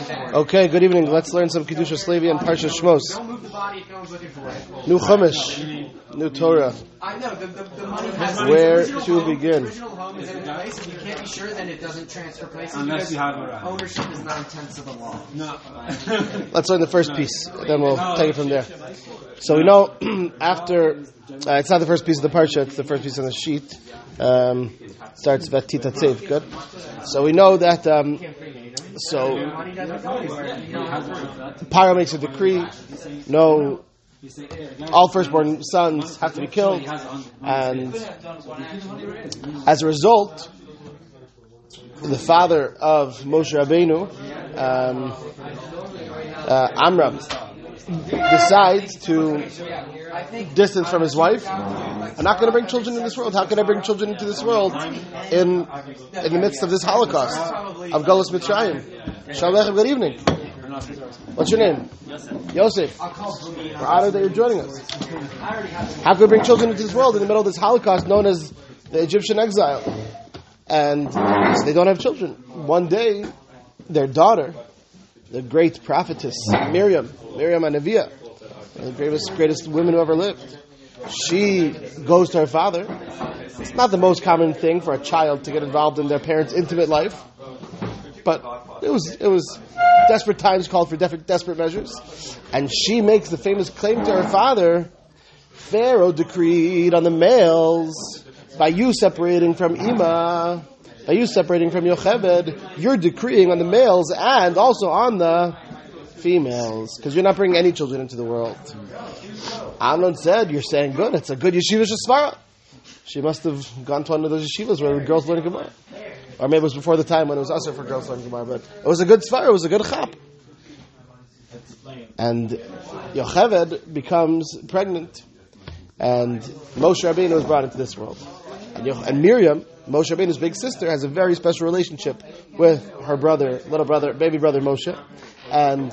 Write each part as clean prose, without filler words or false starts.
Okay, good evening. Let's learn some Kedushas Levi and Parshas Shmos. New Chumash, new Torah. Where to begin? Original home is in a place. If you can't be sure, then it doesn't transfer places unless you have ownership is 9/10 of the law. No. Let's learn the first piece, then we'll take it from there. So we know after it's not the first piece of the parsha; it's the first piece on the sheet. Starts Vatita Tzev. Good. So we know that. Paro makes a decree. No, all firstborn sons have to be killed, and as a result, the father of Moshe Rabbeinu, Amram, decides to distance from his wife. I'm not going to bring children in this world. How can I bring children into this world in the midst of this Holocaust of Galus Mitzrayim? Shalom Aleichem, good evening. What's your name? Yosef. We're honored that you're joining us. How can we bring children into this world in the middle of this Holocaust known as the Egyptian exile? And so they don't have children. One day, their daughter, the great prophetess Miriam HaNeviah, the greatest woman who ever lived, she goes to her father. It's not the most common thing for a child to get involved in their parents' intimate life, but it was desperate times called for desperate measures, and she makes the famous claim to her father: Pharaoh decreed on the males, by you separating from Ima, by you separating from Yocheved, you're decreeing on the males and also on the females, because you're not bringing any children into the world. Amnon said, you're saying good, it's a good yeshiva shesvara. She must have gone to one of those yeshivas where girls learn Gemara. Or maybe it was before the time when it was usher for girls to learn Gemara, but it was a good svara, it was a good chap. And Yocheved becomes pregnant, and Moshe Rabbeinu was brought into this world. And Miriam, Moshe Rabbeinu's big sister, has a very special relationship with her brother, little brother, baby brother Moshe. And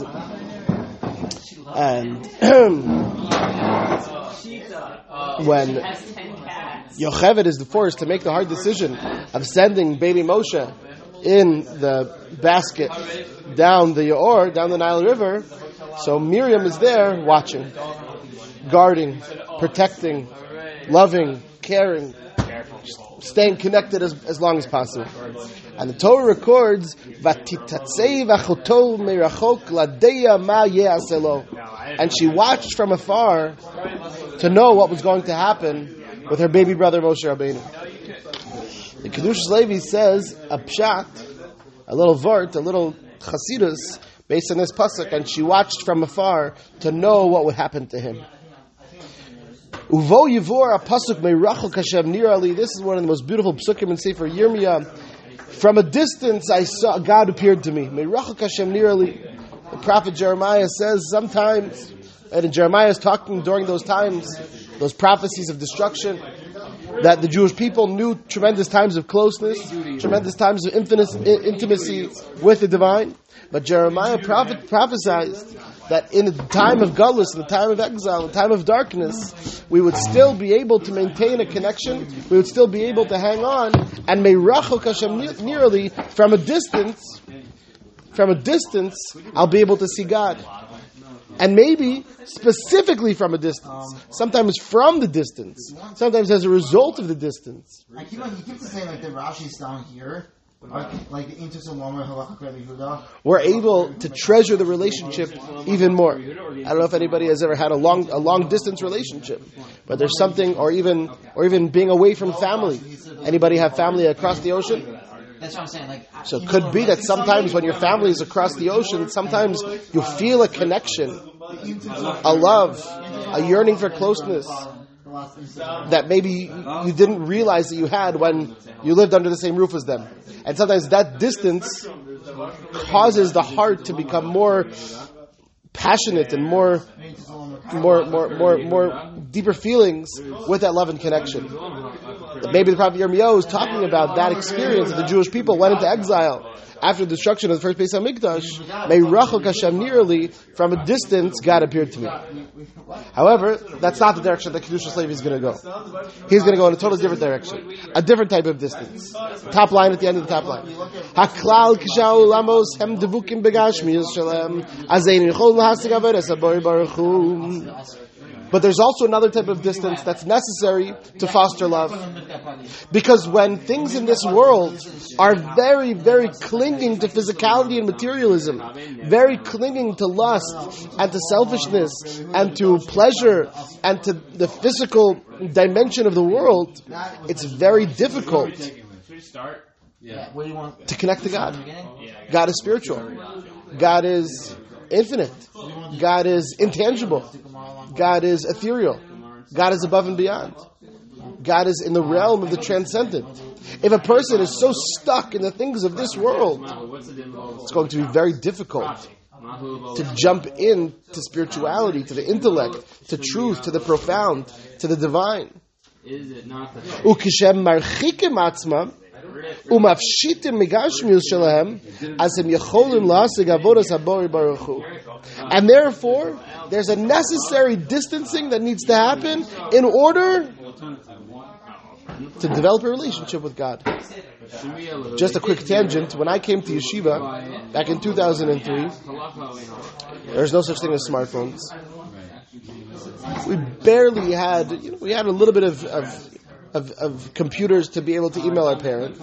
when Yocheved is forced to make the hard decision of sending baby Moshe in the basket down the Yaor, down the Nile River, so Miriam is there watching, guarding, protecting, loving, caring, staying connected as long as possible. And the Torah records, "Vatitatzei v'achoto meirachok ladeya ma ye'aselo," and she watched from afar to know what was going to happen with her baby brother Moshe Rabbeinu. The Kedushas Levi says a pshat, a little vort, a little chasidus based on this pasuk, and she watched from afar to know what would happen to him. Uvo Yivor a pasuk meirachok Hashem nirali. This is one of the most beautiful psukim in Sefer Yirmiyah. From a distance, I saw God appeared to me. Meirachok Hashem nirali. The prophet Jeremiah says sometimes, and Jeremiah is talking during those times, those prophecies of destruction, that the Jewish people knew tremendous times of closeness, tremendous times of intimacy with the divine. But Jeremiah prophesied that in the time of Galus, in the time of exile, in the time of darkness, we would still be able to maintain a connection, we would still be able to hang on, and meirachok Hashem nirali, from a distance, I'll be able to see God. And maybe specifically from a distance, sometimes from the distance, sometimes as a result of the distance. He keeps saying like the Rashi's down here, like the Inter Saloma Halakha Yehuda. We're able to treasure the relationship even more. I don't know if anybody has ever had a long distance relationship, but there's something, or even being away from family. Anybody have family across the ocean? That's what I'm saying. So it could be that sometimes when your family is across the ocean, sometimes you feel a connection, a love, a yearning for closeness that maybe you didn't realize that you had when you lived under the same roof as them. And sometimes that distance causes the heart to become more passionate and more deeper feelings with that love and connection. maybe the prophet Yirmiyahu is talking about that experience that the Jewish people went into exile after the destruction of the first Beis HaMikdash. May Rachel Hashem nearly, from a distance, God appeared to me. However, that's not the direction that Kedushas Levi is going to go. He's going to go in a totally different direction, a different type of distance. Top line at the end of the top line. Haklal kishau lamos hem devukim begashmius shalem azein yichol lahasig avodas habori baruch hu. But there's also another type of distance that's necessary to foster love. Because when things in this world are very, very clinging to physicality and materialism, very clinging to lust and to selfishness and to pleasure and to the physical dimension of the world, it's very difficult to connect to God. God is spiritual. God is infinite. God is intangible. God is ethereal. God is above and beyond. God is in the realm of the transcendent. If a person is so stuck in the things of this world, it's going to be very difficult to jump into spirituality, to the intellect, to truth, to the profound, to the divine. Ukishem marchikim atzmam umafshitim migashmius shelahem as hem yecholim lasig avodas habori baruch hu. And therefore, there's a necessary distancing that needs to happen in order to develop a relationship with God. Just a quick tangent. When I came to yeshiva back in 2003, there's no such thing as smartphones. We barely had, we had a little bit of computers to be able to email our parents.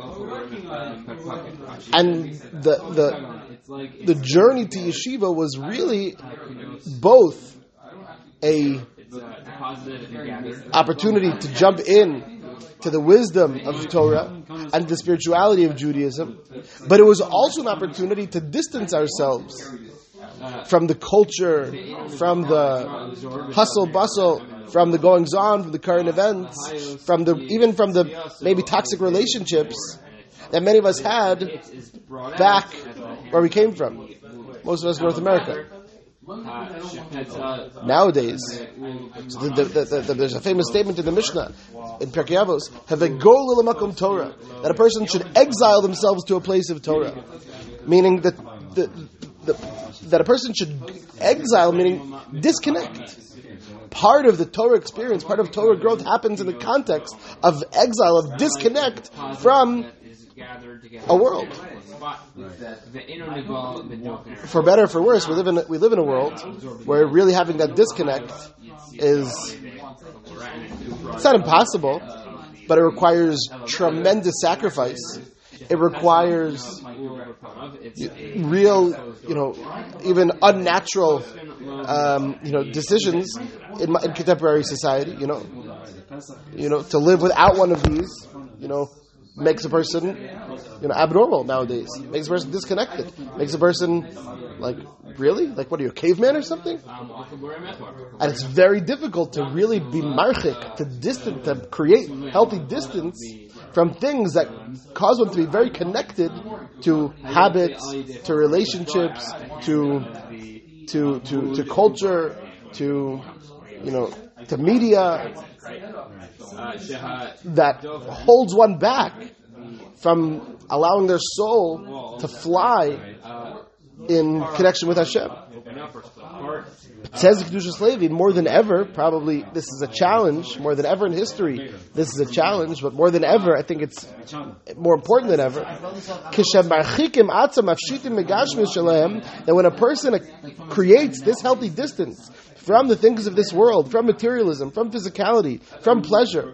And the journey to yeshiva was really both a opportunity to jump in to the wisdom of Torah and the spirituality of Judaism, but it was also an opportunity to distance ourselves from the culture, from the hustle bustle, from the goings on, from the current events, even from the maybe toxic relationships that many of us had back where we came from. Most of us North America. Nowadays, so there's a famous statement in the Mishnah in Pirkei Avos, "Havegol l'makom Torah," that a person should exile themselves to a place of Torah, meaning that that a person should exile, meaning disconnect. Part of the Torah experience, part of Torah growth happens in the context of exile, of disconnect from a world. For better or for worse, we live in a world where really having that disconnect it's not impossible, but it requires tremendous sacrifice. It requires real, even unnatural, decisions in contemporary society. To live without one of these, makes a person, abnormal nowadays. Makes a person disconnected. Makes a person, really? What are you, a caveman or something? And it's very difficult to really be marchik, to create healthy distance from things that cause one to be very connected to habits, to relationships, to culture, to media, that holds one back from allowing their soul to fly in connection with Hashem. It says Kedushas Levi, more than ever, probably this is a challenge, more than ever in history, this is a challenge, but more than ever, I think it's more important than ever, that when a person creates this healthy distance from the things of this world, from materialism, from physicality, from pleasure,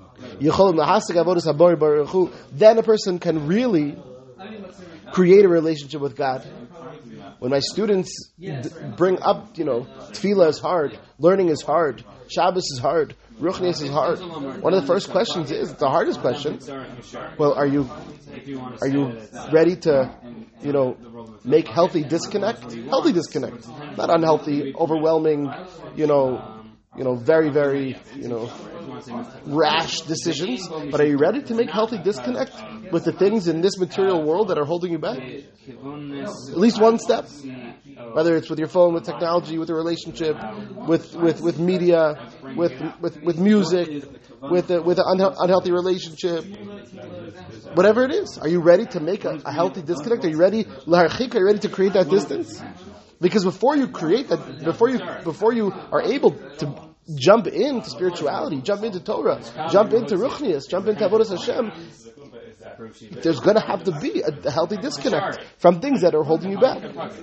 then a person can really create a relationship with God. When my students bring up, tefillah is hard, learning is hard, Shabbos is hard, Ruchnius is hard. One of the first questions is, it's the hardest question. Well, are you ready to, make healthy disconnect? Healthy disconnect, not unhealthy, overwhelming, very, very, rash decisions. But are you ready to make healthy disconnect with the things in this material world that are holding you back? At least one step. Whether it's with your phone, with technology, with a relationship, with media, with music, with an unhealthy relationship, whatever it is. Are you ready to make a healthy disconnect? Are you ready, l'harchik? Are you ready to create that distance? Because before you create that, before you are able to jump into spirituality, jump into Torah, jump into Ruchnius, jump into Avodas Hashem, there's going to have to be a healthy disconnect from things that are holding you back.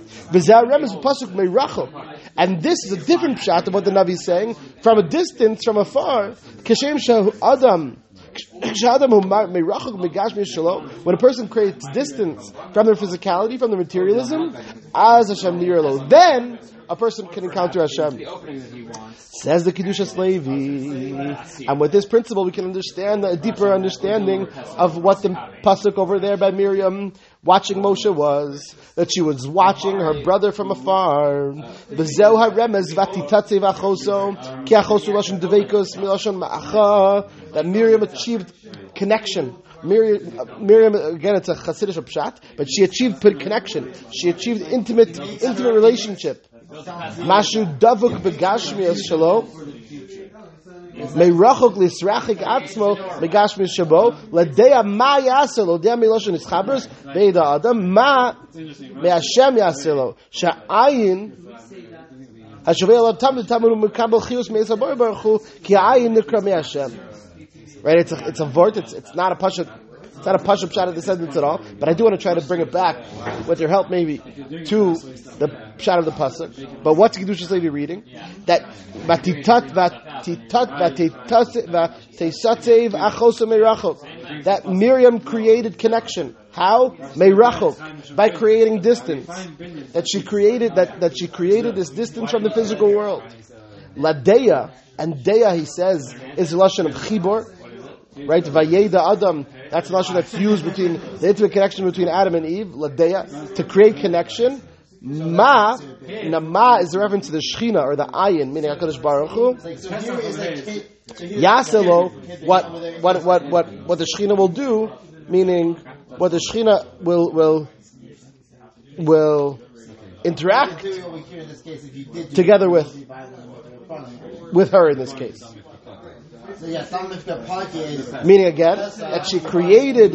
And this is a different pshat of what the Navi is saying. From a distance, from afar, when a person creates distance from their physicality, from their materialism, then a person can encounter Hashem. Says the Kedushas Levi. And with this principle, we can understand a deeper understanding of what the pasuk over there by Miriam watching Moshe was. That she was watching her brother from afar. That Miriam achieved connection. Miriam, again, it's a Hasidic pshat, but she achieved connection. She achieved intimate relationship. Mashu davuk begashmias shalo meirachok lisrachik atzmo begashmias shabo ladea ma yaselo ladea miloshen ischabers beida adam ma me'ashem yaselo sha'ayin hashavei alav tamid tamid umekabel chiyus me'esabar baruchu ki ayin nikra me'ashem. Right? It's a vort. It's not a pasuk. It's not a pasuk pshat of the sentence at all. But I do want to try to bring it back, with your help maybe, to the pshat of the pasuk. But what's Kedushas Levi reading? That that Miriam created connection. How? Meirachok, by creating distance. That she created this distance from the physical world. Ladeya, and Deya, he says, is the lashon of chibor. Right, Vayeda Adam. That's the lashon that's used between the intimate connection between Adam and Eve. Ladeya, to create connection. Ma is the reference to the Shechina or the Ayin, meaning Hakadosh Baruch Hu. Yaselo, what the Shechina will do, meaning what the Shechina will interact together with her in this case. Meaning again, that she created,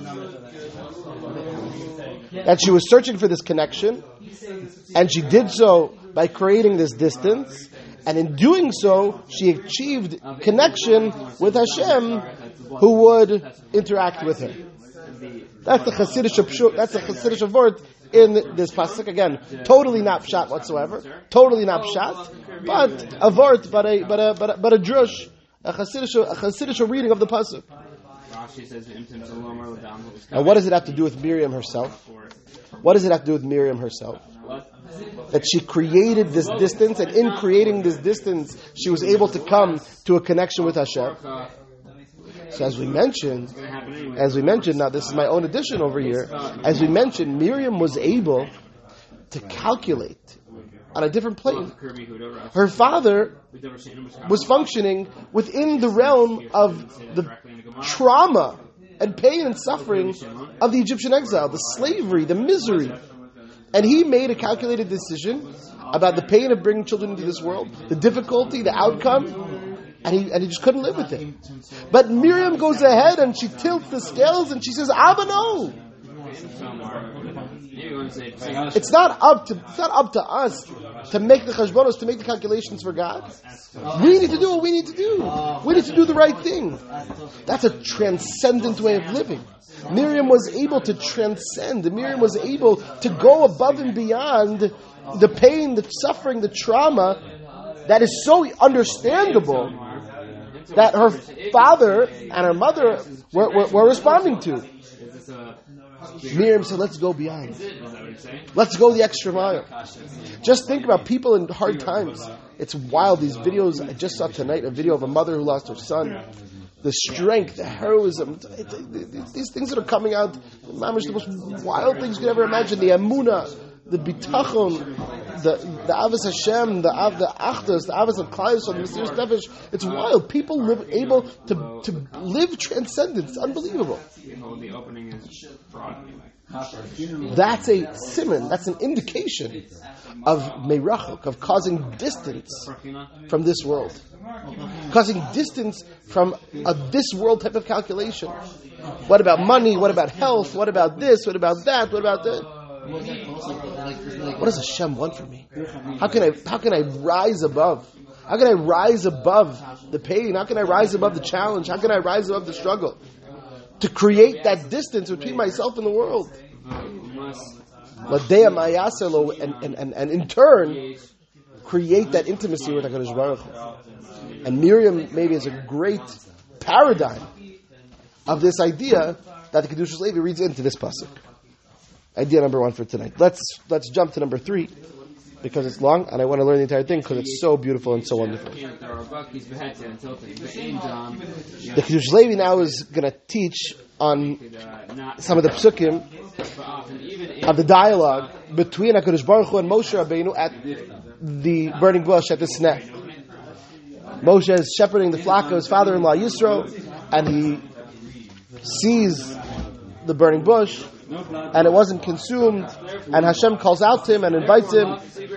that she was searching for this connection, and she did so by creating this distance, and in doing so, she achieved connection with Hashem, who would interact with her. That's the Hasidic word in this pasuk. Again, totally not pshat whatsoever. Totally not pshat, but a vort, but a drush. A Hasidic reading of the pasuk. And what does it have to do with Miriam herself? What does it have to do with Miriam herself? That she created this distance, and in creating this distance, she was able to come to a connection with Hashem. So as we mentioned, now this is my own addition over here. As we mentioned, Miriam was able to calculate on a different plane. Her father was functioning within the realm of the trauma and pain and suffering of the Egyptian exile, the slavery, the misery. And he made a calculated decision about the pain of bringing children into this world, the difficulty, the outcome, and he just couldn't live with it. But Miriam goes ahead and she tilts the scales and she says, Abba, no. It's not up to us to make the cheshbonos, to make the calculations for God. We need to do what we need to do. We need to do the right thing. That's a transcendent way of living. Miriam was able to transcend. Miriam was able to go above and beyond the pain, the suffering, the trauma that is so understandable that her father and her mother were responding to. Miriam said, let's go beyond. Let's go the extra mile. Just think about people in hard times. It's wild. These videos, I just saw tonight a video of a mother who lost her son. The strength, the heroism, these things that are coming out, the most wild things you could ever imagine. The emunah, the bitachon, the avos Hashem, the achdus, the avos of Klal Yisrael, the mysterious nefesh. It's wild. People able to live transcendence. It's unbelievable. The opening is broad anyway. That's a siman, that's an indication of meirachuk, of causing distance from this world. Causing distance from a this world type of calculation. What about money? What about health? What about this? What about that? What about that? What does Hashem want from me? How can I rise above? How can I rise above the pain? How can I rise above the challenge? How can I rise above the struggle? To create that distance between myself and the world. And in turn, create that intimacy with HaKadosh Baruch Hu. And Miriam maybe is a great paradigm of this idea that the Kedushas Levi reads into this pasuk. Idea number 1 for tonight. Let's jump to number 3 because it's long and I want to learn the entire thing because it's so beautiful and so wonderful. The Kedushas Levi now is going to teach on some of the psukim of the dialogue between HaKadosh Baruch Hu and Moshe Rabbeinu at the burning bush at the Sneh. Moshe is shepherding the flock of his father-in-law Yisro, and he sees the burning bush, and it wasn't consumed, and Hashem calls out to him and invites him,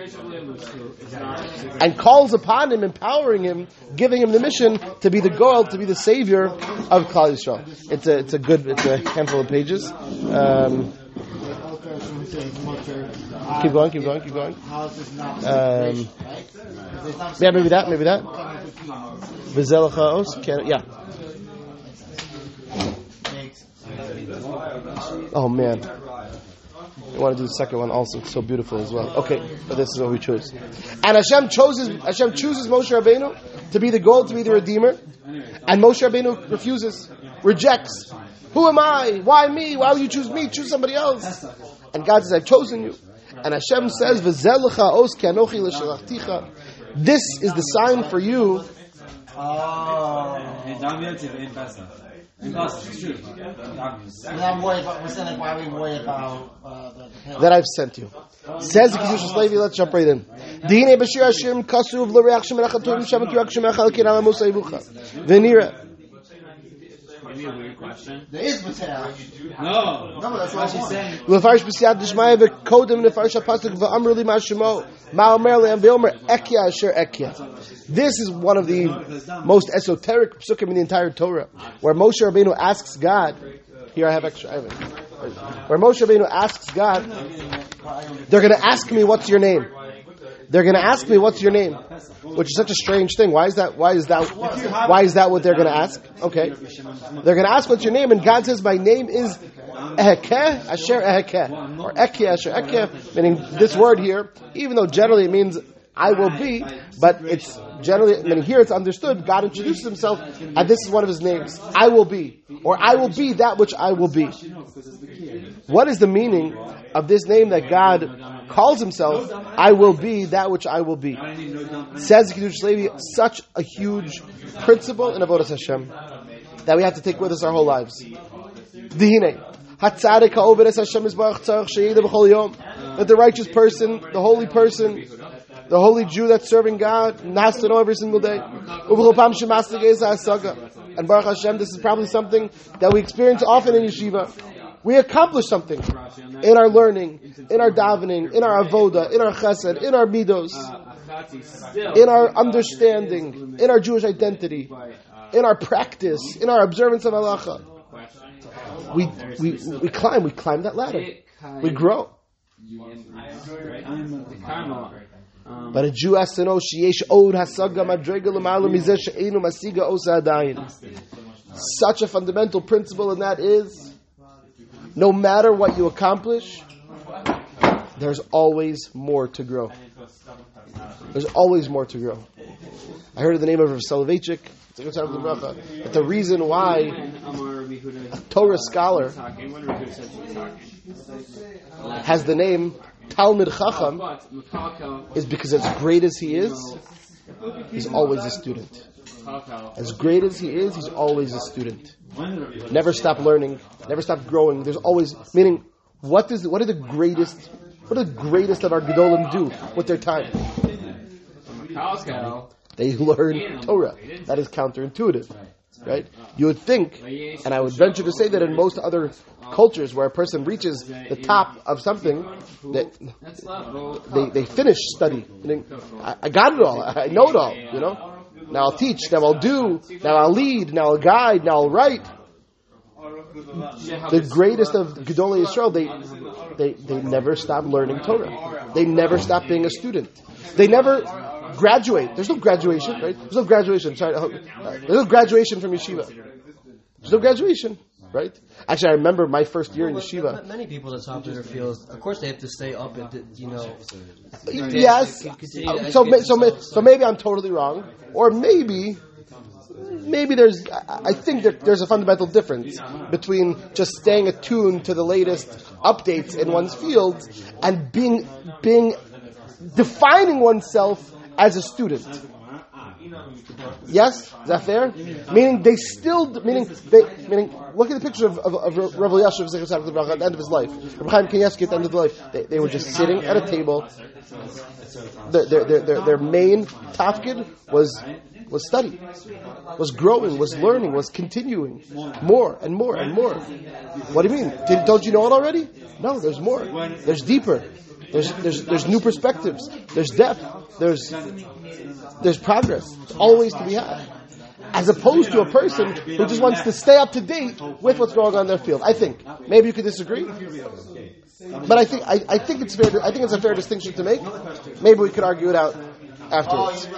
and calls upon him, empowering him, giving him the mission to be the goal, to be the savior of Klal Yisrael. It's a handful of pages. Keep going. Yeah, maybe that. Yeah. Oh man, I want to do the second one also. It's so beautiful as well. Okay, but this is what we choose. And Hashem chooses Moshe Rabbeinu to be the goal, to be the redeemer, and Moshe Rabbeinu refuses, rejects. Who am I? Why me? Why will you choose me? Choose somebody else. And God says, I've chosen you. And Hashem says, this is the sign for you. That I've sent you. Says the Kedushas Levi, let's jump right in. Maybe a weird question. There is B'Terach. No, that's what she's saying. This is one of the most esoteric psukim in the entire Torah, where Moshe Rabbeinu asks God. Here I have extra. Where Moshe Rabbeinu asks God, they're going to ask me, "What's your name?" They're going to ask me, "What's your name?" Which is such a strange thing. Why is that what they're going to ask? Okay. They're going to ask, "What's your name?" And God says, "My name is Ehekeh Asher Ehekeh." Or Ekeh Asher Ekeh, meaning this word here, even though generally it means I will be, but it's generally, meaning here it's understood, God introduces himself, and this is one of his names. I will be. Or I will be that which I will be. What is the meaning of this name that God calls himself, I will be that which I will be? Says Kedushas Levi, such a huge principle in Avodas Hashem that we have to take with us our whole lives. Dihine, Hatzadik ha'oved es Hashem yisbarach tzarich she'yedeh b'chol yom. That the righteous person, the holy person, the holy Jew that's serving God has to know every single day. And Baruch Hashem, this is probably something that we experience often in yeshiva. We accomplish something in our learning, in our davening, in our avoda, in our chesed, in our midos, in our understanding, in our Jewish identity, in our practice, in our observance of halacha. We climb that ladder. We grow. But a Jew has to know sheyesh od hasaga madrega l'ma'ala mizeh she'einu masiga osa adayin. Such a fundamental principle, and that is, no matter what you accomplish, there's always more to grow. There's always more to grow. I heard of the name of Rav Soloveitchik, that the reason why a Torah scholar has the name Talmid Chacham is because as great as he is, he's always a student. As great as he is, he's always a student. Never stop learning, never stop growing. There's always, meaning, what do the greatest of our Gedolim do with their time? They learn Torah. That is counterintuitive. right? You would think, and I would venture to say that in most other cultures where a person reaches the top of something, that they finish study. Meaning, I got it all. I know it all. Now I'll teach. Now I'll do. Now I'll lead. Now I'll guide. Now I'll write. The greatest of Gedolei Yisrael, they never stop learning Torah. They never stop being a student. They never graduate. There's no graduation, right? There's no graduation. There's no graduation from yeshiva. There's no graduation, right? Actually, I remember my first year in yeshiva. Many people that top their fields, of course, they have to stay up and Yes. So maybe I'm totally wrong, or maybe there's. I think that there's a fundamental difference between just staying attuned to the latest updates in one's field and defining oneself as a student. Yes, is that fair? Meaning look at the picture of Rav Elyashiv at the end of his life. Reb Chaim Kanievsky at the end of his life. They were just sitting at a table. Their main tafkid was study, was growing, was learning, was continuing more and more and more. What do you mean? Don't you know it already? No, there's more. There's deeper. There's new perspectives. There's depth. There's progress. It's always to be had. As opposed to a person who just wants to stay up to date with what's going on in their field. I think. Maybe you could disagree. But I think it's fair. I think it's a fair distinction to make. Maybe we could argue it out afterwards.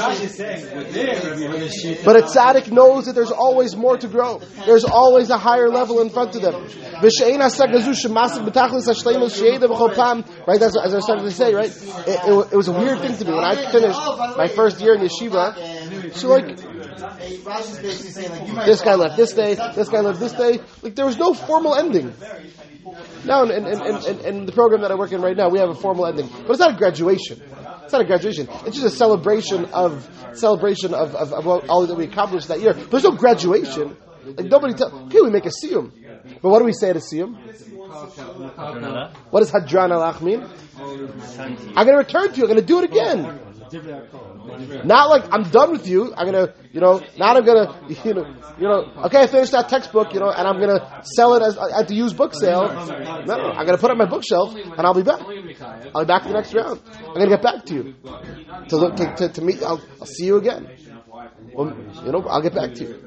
But a tzaddik knows that there's always more to grow. There's always a higher level in front of them. Right? That's as I started to say, right? It was a weird thing to me. When I finished my first year in yeshiva, so this guy left this day, this guy left this day. There was no formal ending. Now, in the program that I work in right now, we have a formal ending. But it's not a graduation. It's not a graduation. It's just a celebration of all that we accomplished that year. But there's no graduation. Okay, we make a siyum. But what do we say at a siyum? What does Hadran Alach mean? I'm going to return to you. I'm going to do it again. Not like I'm done with you. I'm going to, not I'm going to, okay, I finished that textbook, and I'm going to sell it at the used book sale. No, I'm going to put it on my bookshelf, and I'll be back. I'll be back in the next round. I'm going to get back to you. To meet, I'll see you again. Well, I'll get back to you.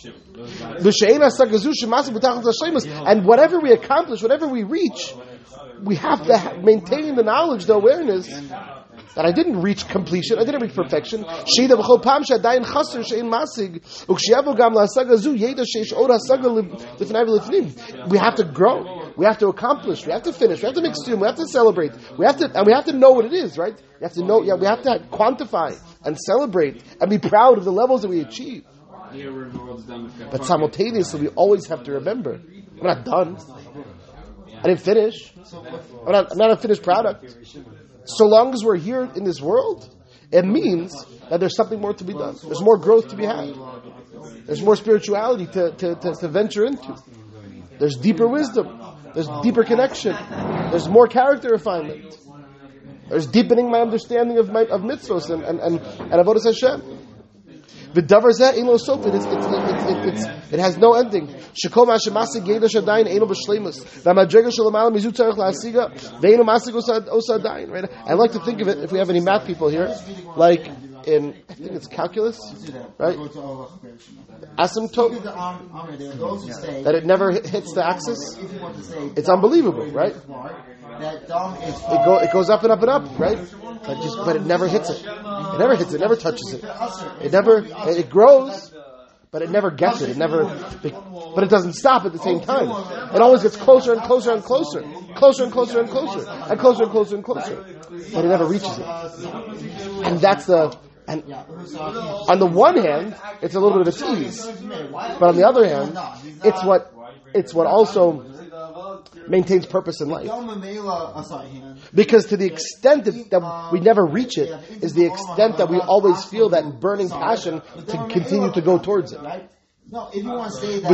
And whatever we accomplish, whatever we reach, we have to maintain the knowledge, the awareness that I didn't reach completion, I didn't reach perfection. We have to grow. We have to accomplish. We have to finish. We have to make siyum. We have to celebrate. We have to know what it is, right? We have to know. Yeah, we have to quantify and celebrate and be proud of the levels that we achieve. But simultaneously, we always have to remember, I'm not done. I didn't finish. I'm not a finished product. So long as we're here in this world, it means that there's something more to be done. There's more growth to be had. There's more spirituality to venture into. There's deeper wisdom. There's deeper connection. There's more character refinement. There's deepening my understanding of mitzvos and avodas Hashem. It has no ending. Right? I like to think of it, if we have any math people here, like in, I think it's calculus, right? Asymptote, that it never hits the axis. It's unbelievable, right? It goes up and up and up, right? But it never hits it. It never hits it. It never touches it. It grows, but it never gets it. But it doesn't stop at the same time. It always gets closer and closer and closer, closer and closer and closer, and closer and closer and closer. But it never reaches it. And and on the one hand, it's a little bit of a tease, but on the other hand, it's what also maintains purpose in life. Because to the extent that we never reach it, is the extent that we always feel that burning passion to continue to go towards it. No, if you want to say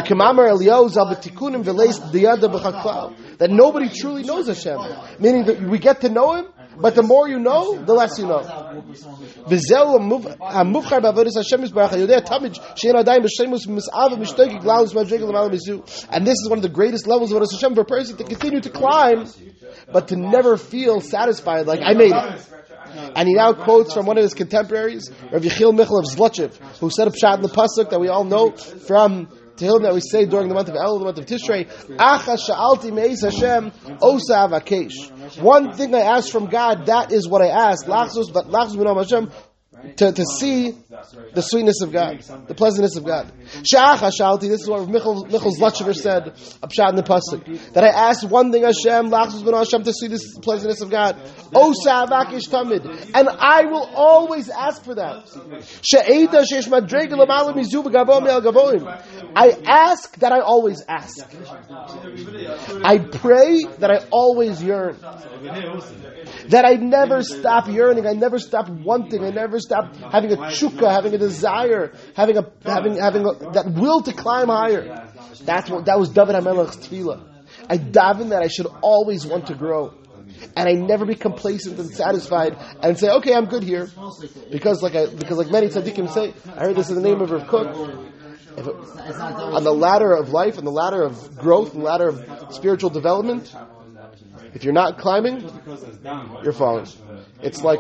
that nobody truly knows Hashem. Meaning that we get to know Him, but the more you know, the less you know. V'zeu hamuvchar b'avodas Hashem Yisbarach hayodeh tamid she'en adayim b'shleimus mis'av v'mishtoikik glalus madrigel l'malam mizu. And this is one of the greatest levels of avodas Hashem for a person to continue to climb, but to never feel satisfied, like I made it. And he now quotes from one of his contemporaries, Rav Yechiel Michal of Zlotchev, who said a pshat in the pasuk that we all know from Tehillim that we say during the month of Elul, the month of Tishrei. Acha sha'alti me'ez Hashem osa avakesh. One thing I asked from God, that is what I asked. Lachzus b'nom Hashem, to see the sweetness of God, the pleasantness of God. Sha'acha sha'alti, this is what Michal Zlotchev said, a pshat in the pasuk, that I asked one thing Hashem, lachzus b'nom Hashem, to see this pleasantness of God. Osa avakesh tamid, and I will always ask for that. She'eda she'esh madrega l'malam mizu v'gavoim me'al gavoim. I ask that I always ask. I pray that I always yearn. That I never stop yearning, I never stop wanting, I never stop having a tshuka, having a desire, having that will to climb higher. That was David HaMelech's tefillah. I daven that I should always want to grow. And I never be complacent and satisfied and say, okay, I'm good here. Because like many tzaddikim say, I heard this in the name of Rav Kook, on the ladder of life, on the ladder of growth, on the ladder of spiritual development, if you're not climbing, you're falling. It's like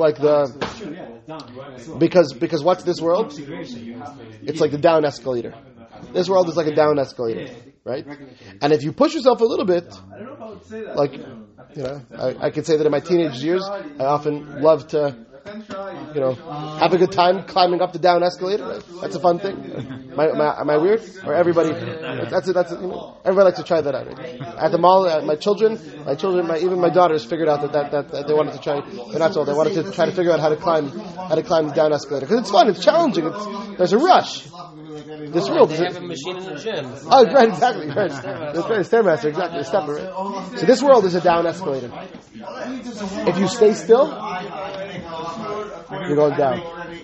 because what's this world? It's like the down escalator. This world is like a down escalator, right? And if you push yourself a little bit, like, I could say that in my teenage years, I often love to, have a good time climbing up the down escalator. Right? That's a fun thing. Am I weird? Or everybody? Everybody likes to try that out. Right? At the mall, my children, even my daughters figured out that they wanted to try. They're not so. They wanted to try to figure out how to climb the down escalator because it's fun. It's challenging. There's a rush. This world is a machine in the gym. Oh, right, exactly. Right. That's right. Stairmaster, exactly. A stepper. Right? So this world is a down escalator. If you stay still, you're going down.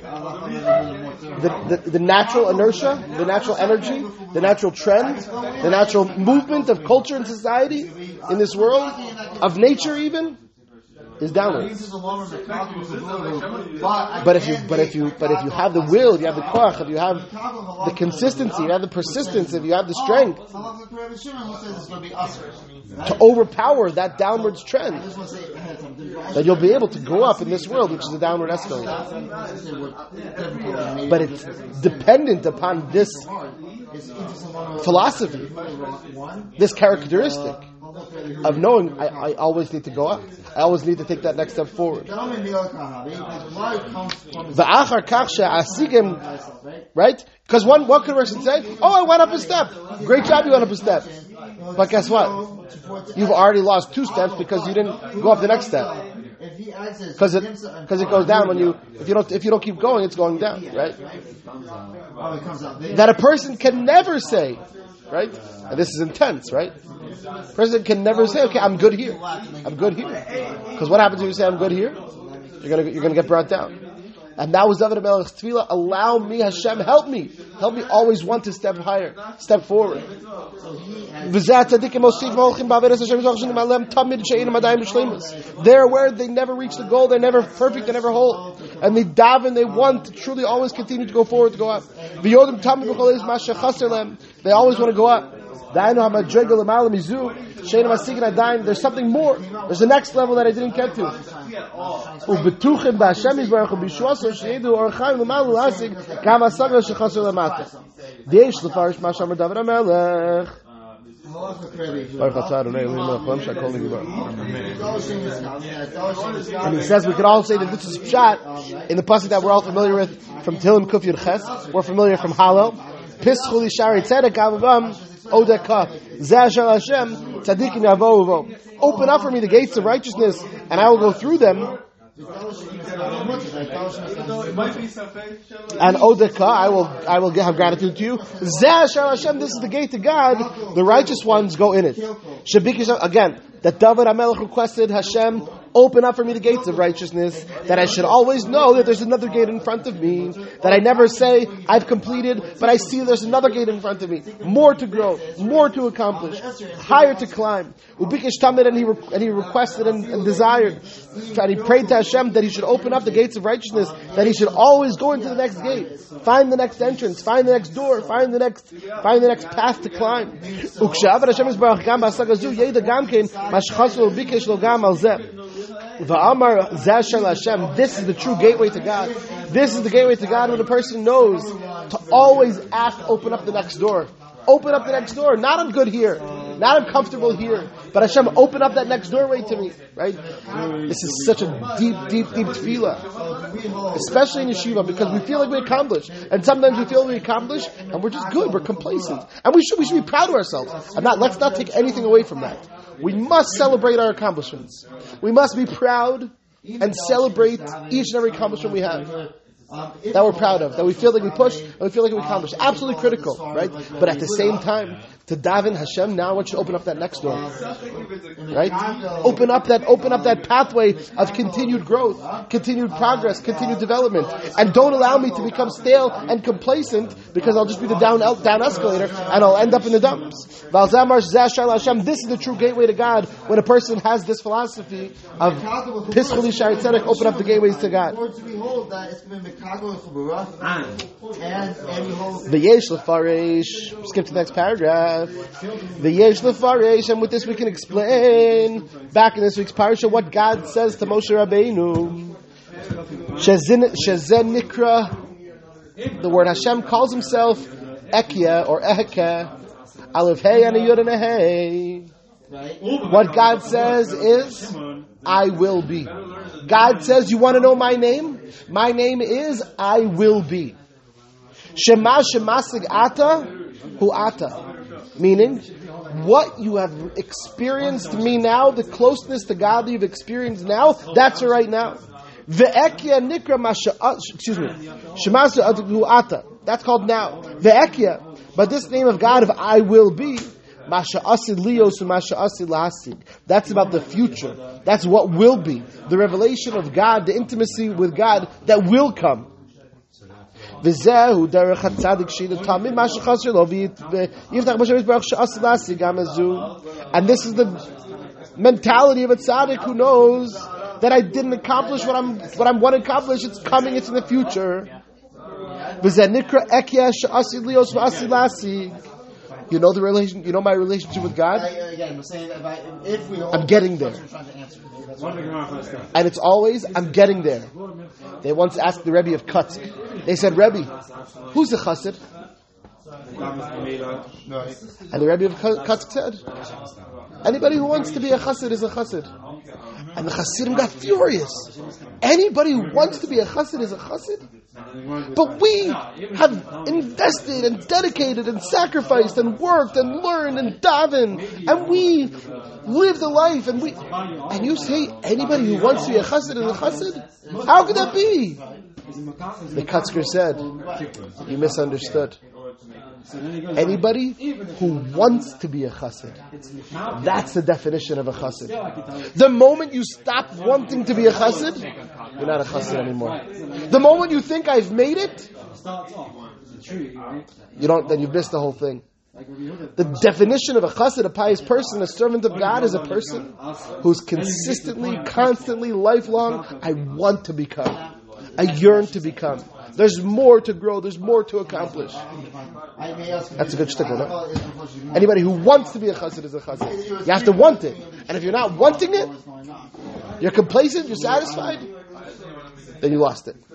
The natural inertia, the natural energy, the natural trend, the natural movement of culture and society in this world, of nature even, is downwards. But if you have the will, if you have the koach, if you have the consistency, if you have the persistence, if you have the strength to overpower that downwards trend, then you'll be able to go up in this world, which is a downward escalator. But it's dependent upon this philosophy, this characteristic of knowing I always need to go up. I always need to take that next step forward. Right? Because what could a person say? Oh, I went up a step. Great job, you went up a step. But guess what? You've already lost 2 steps because you didn't go up the next step. Because it goes down when if you don't keep going, it's going down, right? That a person can never say, right? And this is intense, right? A person can never say, okay, I'm good here. I'm good here. Because what happens if you say I'm good here? You're gonna get brought down. And that was David HaMelech's tefillah. Allow me, Hashem, help me always want to step higher, step forward. They're where they never reach the goal, they're never perfect, they're never whole. And they daven, they want to truly always continue to go forward, to go up. They always want to go up. There's something more. There's the next level that I didn't get to. And he says we could all say that this is pshat in the pasuk that we're all familiar with from Tehillim Kuf Yud Ches. We're familiar from Hallel. Pischu li shari tzedek avavam odeka zeh Hashem tzadikim yavo uvo. Open up for me the gates of righteousness, and I will go through them. And Odeka, I will have gratitude to you. Zeh Hashem, this is the gate to God. The righteous ones go in it. Again, that David HaMelech requested Hashem, open up for me the gates of righteousness, that I should always know that there's another gate in front of me, that I never say I've completed, but I see there's another gate in front of me, more to grow, more to accomplish, higher to climb. Ubikish Tamid, and he requested and desired, and he prayed to Hashem that he should open up the gates of righteousness, that he should always go into the next gate, find the next entrance, find the next door, find the next path to climb. Ukshav Hashem is Baruch Gam Basagazu Yeda Gamkein Mashchasu Ubikish Lo Gam Al Zeh. Va'amar Zashar Hashem. This is the true gateway to God. This is the gateway to God when a person knows to always ask, open up the next door. Open up the next door. Not I'm good here. Not I'm comfortable here. But Hashem, open up that next doorway to me. Right? This is such a deep tefillah. Especially in yeshiva, because we feel like we accomplish. And sometimes we feel we accomplish and we're just good. We're complacent. And we should be proud of ourselves. And let's not take anything away from that. We must celebrate our accomplishments. We must be proud and celebrate each and every accomplishment we have. That we're proud of, that we feel like we push, and we feel like we accomplished. Absolutely critical, right? But at the same time, to daven Hashem, now I want you to open up that next door, right? Open up that pathway of continued growth, continued progress, continued development, and don't allow me to become stale and complacent, because I'll just be the down escalator and I'll end up in the dumps. This is the true gateway to God when a person has this philosophy of Pischuli Shari Tzedek, open up the gateways to God. V'yesh lefaresh. Skip to the next paragraph. V'yesh lefaresh, and with this we can explain back in this week's parasha what God says to Moshe Rabbeinu. Shezen nikra. The word Hashem calls himself Ekia or Eheke. Aleph Hey and a Yud and a Hey. What God says is, I will be. God says, you want to know my name? My name is I will be. Shema shemasig ata hu ata. Meaning, what you have experienced me now, the closeness to God that you've experienced now, that's right now. Ve'ekya nikra shemasig hu ata. That's called now. Ve'ekya. But this name of God of I will be, that's about the future. That's what will be. The revelation of God, the intimacy with God that will come. And this is the mentality of a tzaddik who knows that I didn't accomplish what I want to accomplish. It's coming, it's in the future. You know the relation. You know my relationship with God. Again, we're saying that if we I'm getting there, and it's always I'm getting there. They once asked the Rebbe of Kutsk. They said, Rebbe, who's the chassid? And the Rebbe of Kutsk said, anybody who wants to be a chassid is a chassid. And the chassidim got furious. Anybody who wants to be a chassid is a chassid? But we have invested and dedicated and sacrificed and worked and learned and davened, and we live the life, and you say anybody who wants to be a chassid is a chassid? How could that be? The Kutzker said, you misunderstood. Anybody who wants to be a chassid. That's the definition of a chassid. The moment you stop wanting to be a chassid, you're not a chassid anymore. The moment you think I've made it, then you've missed the whole thing. The definition of a chassid, a pious person, a servant of God, is a person who's consistently, constantly, lifelong, I want to become. I yearn to become. There's more to grow. There's more to accomplish. That's a good shtickle, no? Anybody who wants to be a chassid is a chassid. You have to want it. And if you're not wanting it, you're complacent, you're satisfied, then you lost it.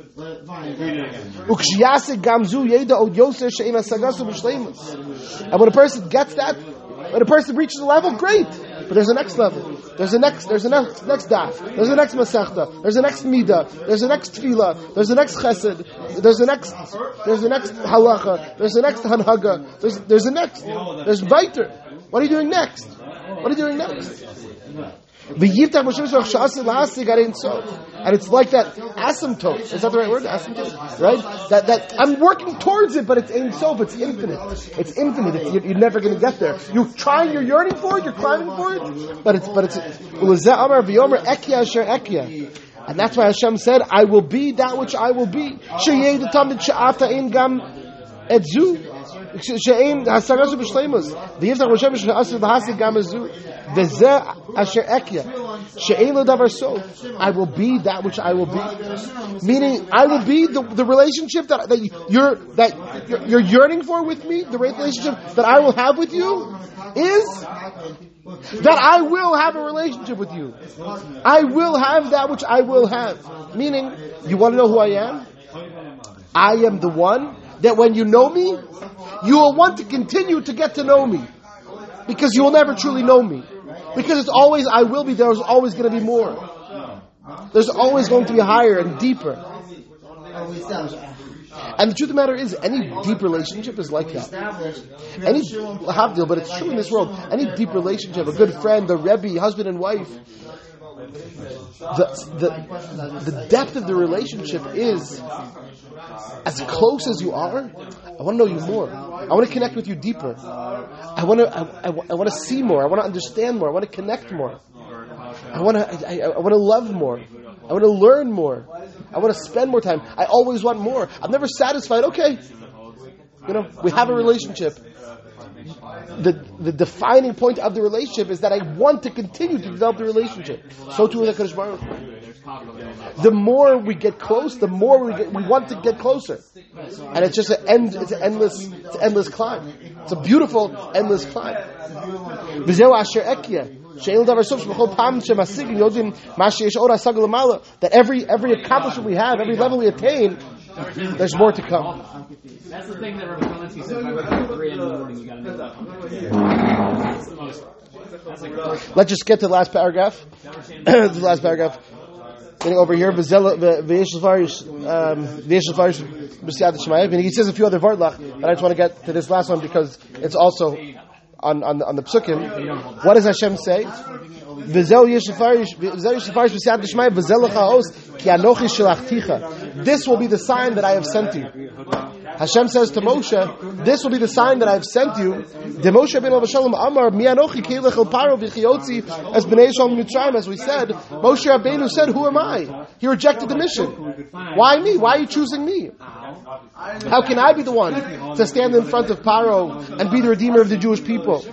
And when a person gets that, when a person reaches a level, great. But there's a next level. There's a next daf. There's a next masechta. There's a next midah. There's a next tefillah. There's a next chesed. There's a next halacha. There's a next hanhaga. There's a next. There's weiter. What are you doing next? What are you doing next? V'yiftach Moshe Rabbeinu sha'aseh lahasig ad Ein Sof. And it's like that asymptote. Is that the right word? Asymptote, right? That I'm working towards it, but it's Ein Sof. It's infinite. It's infinite. You're never going to get there. You're trying. You're yearning for it. You're climbing for it. But it's. Ulezeh Amar v'yomer Ekya asher Ekya. And that's why Hashem said, "I will be that which I will be." Sheyeh the tamid she'ata ein gam etzu. She'ein hasagazu b'shleimus. V'yiftach Moshe Rabbeinu sha'aseh lahasig gam etzu. V'zeh asher Ekya. She'ein lo davar sof. I will be that which I will be. Meaning, I will be the relationship that you're yearning for with me. The relationship that I will have with you is that I will have a relationship with you. I will have that which I will have. Meaning, you want to know who I am? I am the one that when you know me, you will want to continue to get to know me. Because you will never truly know me. Because it's always, I will be, there's always going to be more. There's always going to be higher and deeper. And the truth of the matter is, any deep relationship is like that. Any havdil, but it's true in this world. Any deep relationship, a good friend, a rebbe, husband and wife, the depth of the relationship is as close as you are. I want to know you more. I want to connect with you deeper. I want to see more. I want to understand more. I want to connect more. I want to love more. I want to learn more. I want to spend more time. I always want more. I'm never satisfied. Okay. We have a relationship. The defining point of the relationship is that I want to continue to develop the relationship. So too with HaKadosh Baruch Hu. The more we get close, the more we want to get closer. And it's just an endless climb. It's a beautiful, endless climb. That every accomplishment we have, every level we attain, there's more to come. That's the thing that Rabbi Valenti said. If I wake up at 3 in the morning, you got to know that. That's the most. Let's just get to the last paragraph. The last paragraph. Getting over here, he says a few other vardlach, but I just want to get to this last one because it's also on the psukim. What does Hashem say? This will be the sign that I have sent you. Hashem says to Moshe, this will be the sign that I have sent you. As we said, Moshe Rabbeinu said, who am I? He rejected the mission. Why me? Why are you choosing me? How can I be the one to stand in front of Paro and be the redeemer of the Jewish people?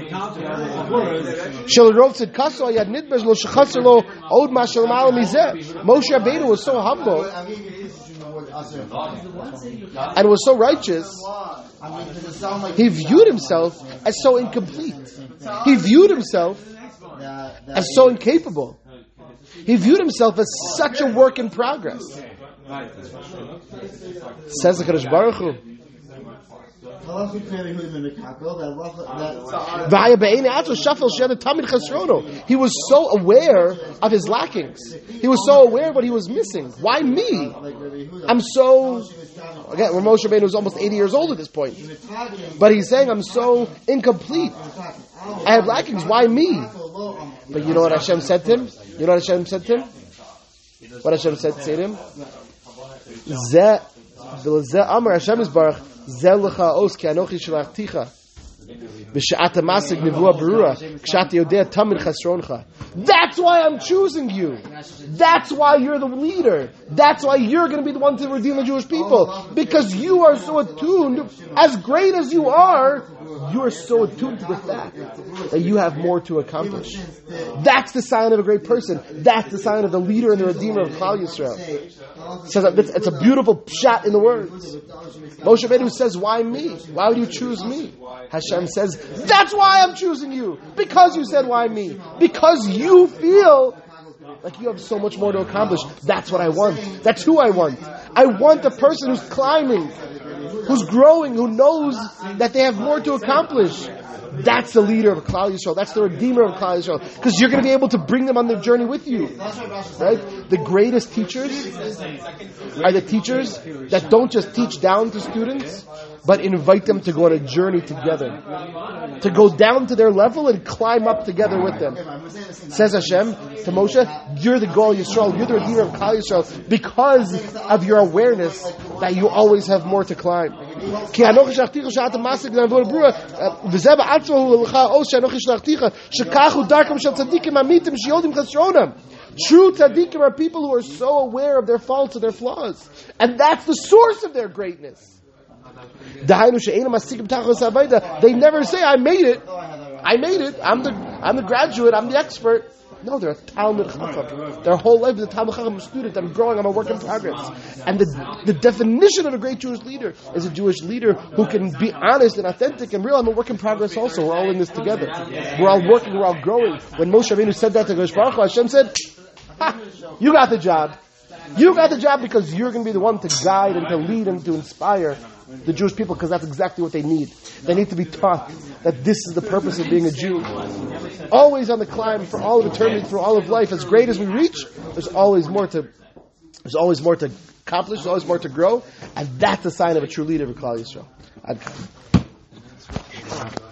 Moshe Rabbeinu was so humble and was so righteous. He viewed himself as so incomplete. He viewed himself as so incapable. He viewed himself as such a work in progress. Says the HaKadosh Baruch Hu. He was so aware of his lackings. He was so aware of what he was missing. Why me? I'm so... Again, Moshe Rabbeinu was almost 80 years old at this point. But he's saying, I'm so incomplete. I have lackings. Why me? But you know what Hashem said to him? What Hashem said to him? Amar Hashem is Baruch. That's why I'm choosing you. That's why you're the leader. That's why you're going to be the one to redeem the Jewish people. Because you are so attuned, as great as you are so attuned to the fact that you have more to accomplish. That's the sign of a great person. That's the sign of the leader and the redeemer of Klal Yisrael. It's a beautiful shot in the words. Moshe Rabbeinu says, why me? Why would you choose me? Hashem says, that's why I'm choosing you. Because you said, why me? Because you feel like you have so much more to accomplish. That's what I want. That's who I want. I want a person who's climbing, who's growing, who knows that they have more to accomplish. That's the leader of Klal Yisrael. That's the redeemer of Klal Yisrael. Because you're going to be able to bring them on their journey with you. Right? The greatest teachers are the teachers that don't just teach down to students, but invite them to go on a journey together, to go down to their level and climb up together with them. Says Hashem to Moshe, you're the Goal Yisrael, you're the Redeemer of Klal Yisrael, because of your awareness that you always have more to climb. True tzaddikim are people who are so aware of their faults and their flaws, and that's the source of their greatness. They never say, I made it, I'm the graduate, I'm the expert. No, they're a Talmud Chacham. Their whole life is a Talmud Chacham student. I'm growing, I'm a work in progress. And the definition of a great Jewish leader is a Jewish leader who can be honest and authentic and real. I'm a work in progress also. We're all in this together. We're all working, we're all growing. When Moshe Rabbeinu said that to Kodesh Baruch Hu, Hashem said, you got the job. You got the job because you're going to be the one to guide and to lead and to inspire the Jewish people, because that's exactly what they need. They need to be taught that this is the purpose of being a Jew. Always on the climb for all of eternity, through all of life. As great as we reach, there's always more to accomplish, there's always more to grow, and that's a sign of a true leader of Klal Yisrael.